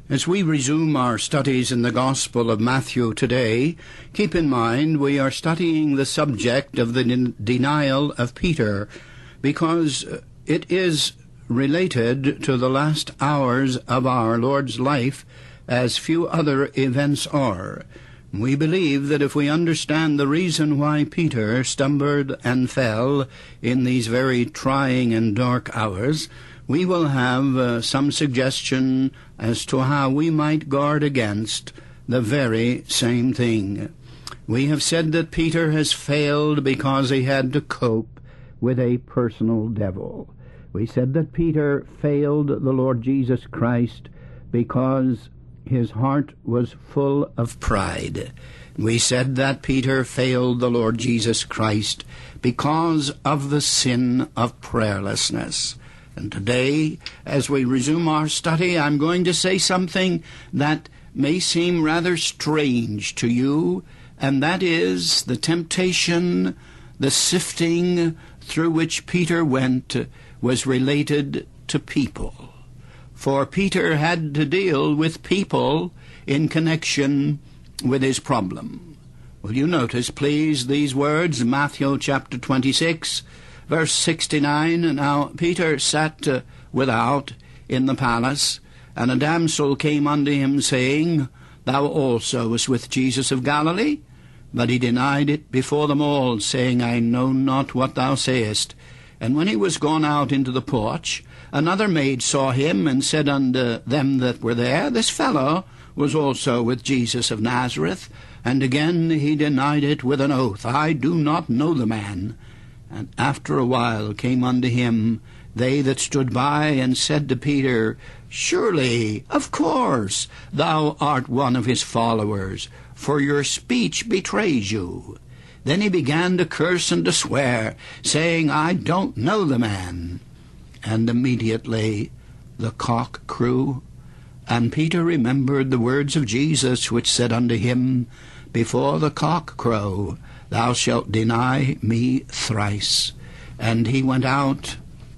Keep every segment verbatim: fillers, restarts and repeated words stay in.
As we resume our studies in the Gospel of Matthew today, keep in mind we are studying the subject of the den- denial of Peter, because it is related to the last hours of our Lord's life, as few other events are. We believe that if we understand the reason why Peter stumbled and fell in these very trying and dark hours, we will have uh, some suggestion as to how we might guard against the very same thing. We have said that Peter has failed because he had to cope with a personal devil. We said that Peter failed the Lord Jesus Christ because his heart was full of pride. We said that Peter failed the Lord Jesus Christ because of the sin of prayerlessness. And today, as we resume our study, I'm going to say something that may seem rather strange to you, and that is the temptation, the sifting through which Peter went was related to people. For Peter had to deal with people in connection with his problem. Will you notice, please, these words, Matthew chapter twenty-six, verse sixty-nine, Now Peter sat uh, without in the palace, and a damsel came unto him, saying, Thou also wast with Jesus of Galilee? But he denied it before them all, saying, I know not what thou sayest. And when he was gone out into the porch, another maid saw him, and said unto them that were there, This fellow was also with Jesus of Nazareth. And again he denied it with an oath, I do not know the man. And after a while came unto him they that stood by, and said to Peter, Surely, of course, thou art one of his followers, for your speech betrays you. Then he began to curse and to swear, saying, I don't know the man. And immediately the cock crew, and Peter remembered the words of Jesus, which said unto him, Before the cock crow, thou shalt deny me thrice. And he went out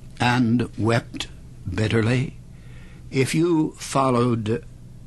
and wept bitterly. If you followed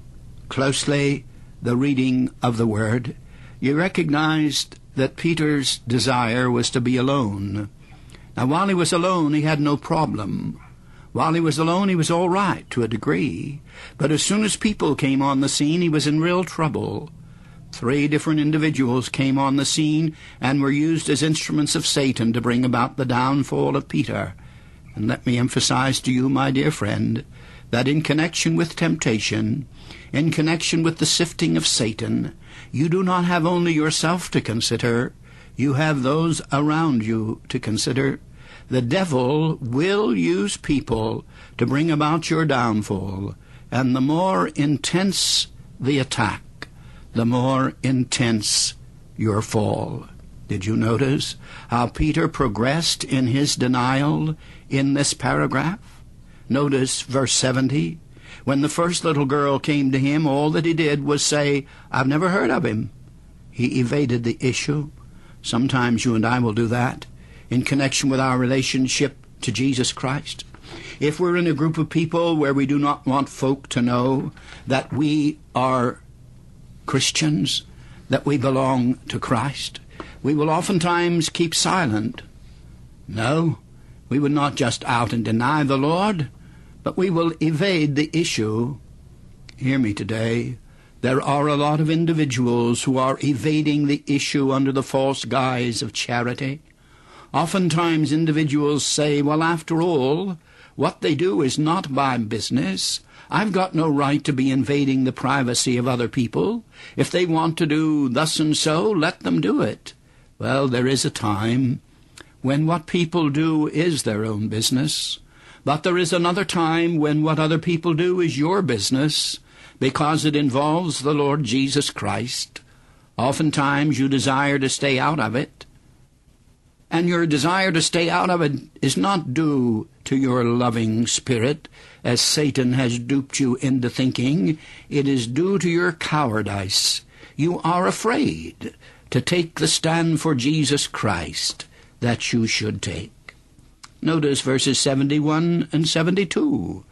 closely the reading of the Word, you recognized that Peter's desire was to be alone. Now, while he was alone, he had no problem. While he was alone, he was all right to a degree. But as soon as people came on the scene, he was in real trouble. Three different individuals came on the scene and were used as instruments of Satan to bring about the downfall of Peter. And let me emphasize to you, my dear friend, that in connection with temptation, in connection with the sifting of Satan, you do not have only yourself to consider, you have those around you to consider. The devil will use people to bring about your downfall, and the more intense the attack, the more intense your fall. Did you notice how Peter progressed in his denial in this paragraph? Notice verse seventy. When the first little girl came to him, all that he did was say, I've never heard of him. He evaded the issue. Sometimes you and I will do that in connection with our relationship to Jesus Christ. If we're in a group of people where we do not want folk to know that we are Christians, that we belong to Christ, we will oftentimes keep silent. No, we would not just out and deny the Lord, but we will evade the issue. Hear me today. There are a lot of individuals who are evading the issue under the false guise of charity. Oftentimes individuals say, well, after all, what they do is not my business. I've got no right to be invading the privacy of other people. If they want to do thus and so, let them do it. Well, there is a time when what people do is their own business. But there is another time when what other people do is your business, because it involves the Lord Jesus Christ. Oftentimes you desire to stay out of it, and your desire to stay out of it is not due to your loving spirit, as Satan has duped you into thinking. It is due to your cowardice. You are afraid to take the stand for Jesus Christ that you should take. Notice verses seventy-one and seventy-two.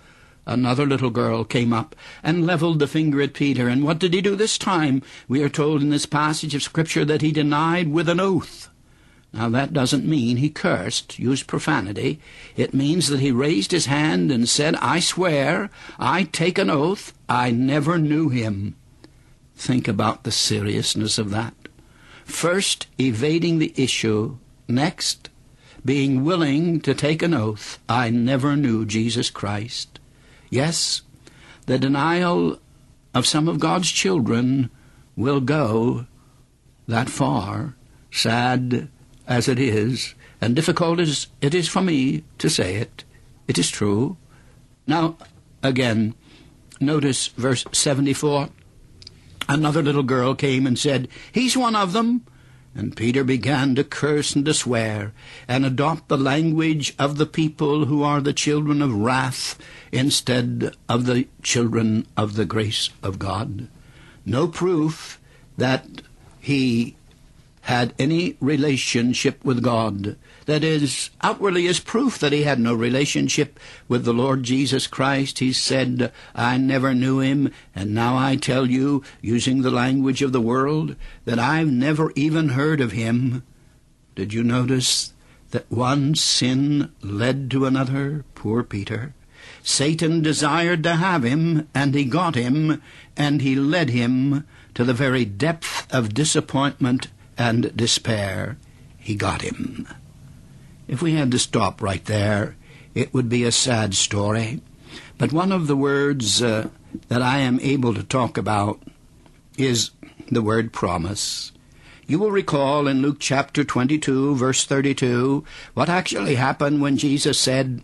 Another little girl came up and leveled the finger at Peter. And what did he do this time? We are told in this passage of Scripture that he denied with an oath. Now that doesn't mean he cursed, used profanity. It means that he raised his hand and said, I swear, I take an oath, I never knew him. Think about the seriousness of that. First, evading the issue. Next, being willing to take an oath, I never knew Jesus Christ. Yes, the denial of some of God's children will go that far, sad as it is, and difficult as it is for me to say it. It is true. Now, again, notice verse seventy-four. Another little girl came and said, He's one of them. And Peter began to curse and to swear, and adopt the language of the people who are the children of wrath instead of the children of the grace of God. No proof that he had any relationship with God. That is, outwardly is proof that he had no relationship with the Lord Jesus Christ. He said, I never knew him, and now I tell you, using the language of the world, that I've never even heard of him. Did you notice that one sin led to another? Poor Peter. Satan desired to have him, and he got him, and he led him to the very depth of disappointment and despair. He got him. If we had to stop right there, it would be a sad story. But one of the words uh, that I am able to talk about is the word promise. You will recall in Luke chapter twenty-two, verse thirty-two, what actually happened when Jesus said,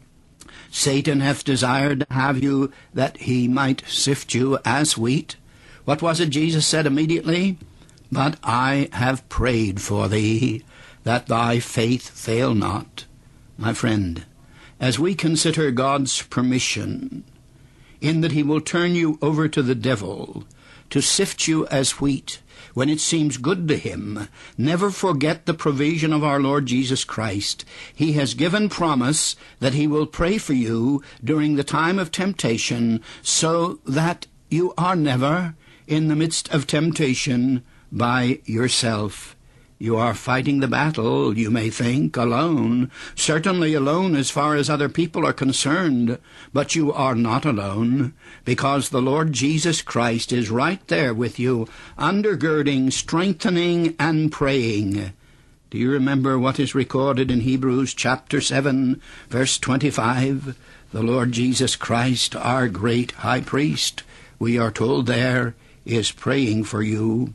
Satan hath desired to have you that he might sift you as wheat. What was it Jesus said immediately? But I have prayed for thee, that thy faith fail not. My friend, as we consider God's permission, in that he will turn you over to the devil, to sift you as wheat, when it seems good to him, never forget the provision of our Lord Jesus Christ. He has given promise that he will pray for you during the time of temptation, so that you are never, in the midst of temptation, by yourself. You are fighting the battle, you may think, alone, certainly alone as far as other people are concerned, but you are not alone, because the Lord Jesus Christ is right there with you, undergirding, strengthening, and praying. Do you remember what is recorded in Hebrews chapter seven, verse twenty-five? The Lord Jesus Christ, our great high priest, we are told there, is praying for you.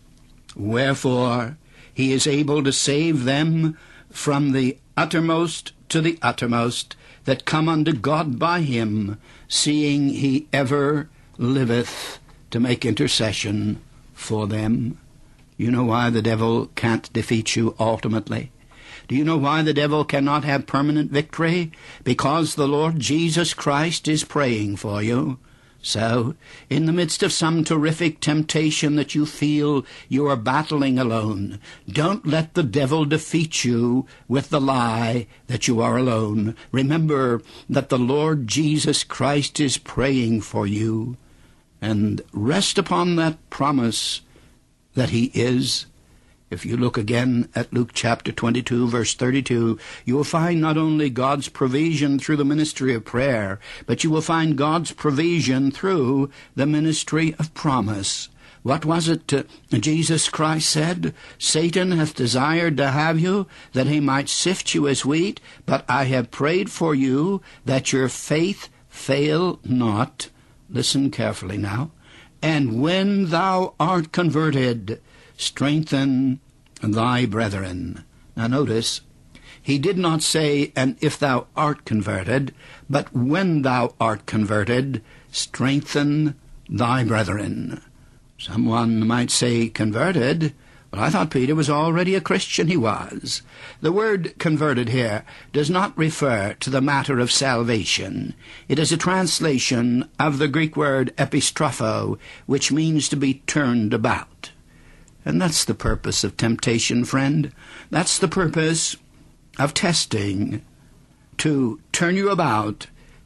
Wherefore, he is able to save them from the uttermost to the uttermost that come unto God by him, seeing he ever liveth to make intercession for them. You know why the devil can't defeat you ultimately? Do you know why the devil cannot have permanent victory? Because the Lord Jesus Christ is praying for you. So, in the midst of some terrific temptation that you feel you are battling alone, don't let the devil defeat you with the lie that you are alone. Remember that the Lord Jesus Christ is praying for you, and rest upon that promise that he is. If you look again at Luke chapter twenty-two, verse thirty-two, you will find not only God's provision through the ministry of prayer, but you will find God's provision through the ministry of promise. What was it uh, Jesus Christ said? Satan hath desired to have you, that he might sift you as wheat, but I have prayed for you, that your faith fail not. Listen carefully now. And when thou art converted, strengthen thy brethren. Now notice, he did not say, and if thou art converted, but when thou art converted, strengthen thy brethren. Someone might say converted. Well, I thought Peter was already a Christian. He was. The word converted here does not refer to the matter of salvation. It is a translation of the Greek word epistropho, which means to be turned about. And that's the purpose of temptation, friend. That's the purpose of testing, to turn you about,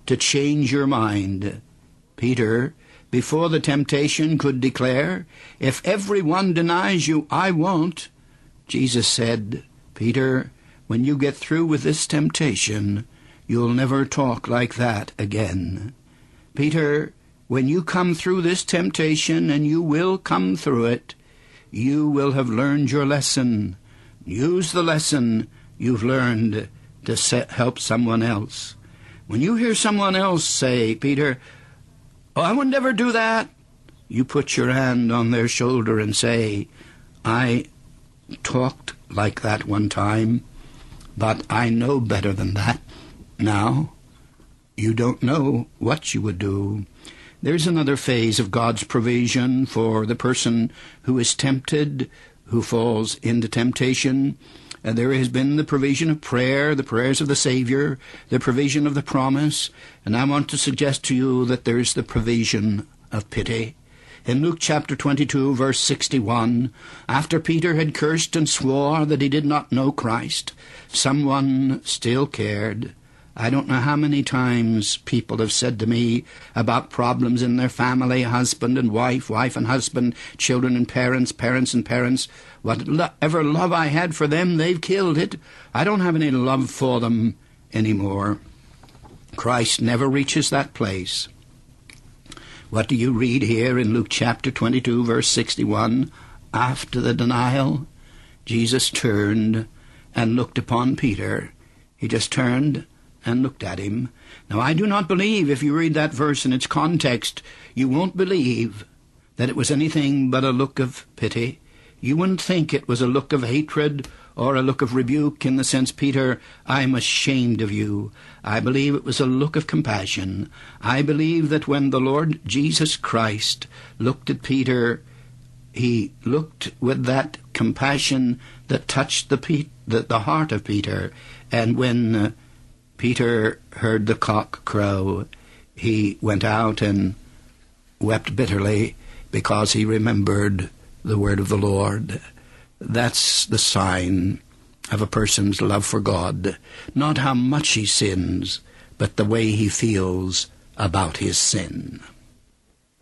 to change your mind. Peter, before the temptation, could declare, "If everyone denies you, I won't." Jesus said, "Peter, when you get through with this temptation, you'll never talk like that again." Peter, when you come through this temptation, and you will come through it, you will have learned your lesson. Use the lesson you've learned to set, help someone else. When you hear someone else say, "Peter, oh, I would never do that," you put your hand on their shoulder and say, "I talked like that one time, but I know better than that now." You don't know what you would do. There's another phase of God's provision for the person who is tempted, who falls into temptation. And there has been the provision of prayer, the prayers of the Savior, the provision of the promise. And I want to suggest to you that there's the provision of pity. In Luke chapter twenty-two, verse sixty-one, after Peter had cursed and swore that he did not know Christ, someone still cared. I don't know how many times people have said to me about problems in their family, husband and wife, wife and husband, children and parents, parents and parents. Whatever love I had for them, they've killed it. I don't have any love for them anymore. Christ never reaches that place. What do you read here in Luke chapter twenty-two, verse sixty-one? After the denial, Jesus turned and looked upon Peter. He just turned and looked at him. Now, I do not believe, if you read that verse in its context, you won't believe that it was anything but a look of pity. You wouldn't think it was a look of hatred or a look of rebuke in the sense, "Peter, I'm ashamed of you." I believe it was a look of compassion. I believe that when the Lord Jesus Christ looked at Peter, he looked with that compassion that touched the, Pe- the, the heart of Peter. And when uh, Peter heard the cock crow, he went out and wept bitterly because he remembered the word of the Lord. That's the sign of a person's love for God. Not how much he sins, but the way he feels about his sin.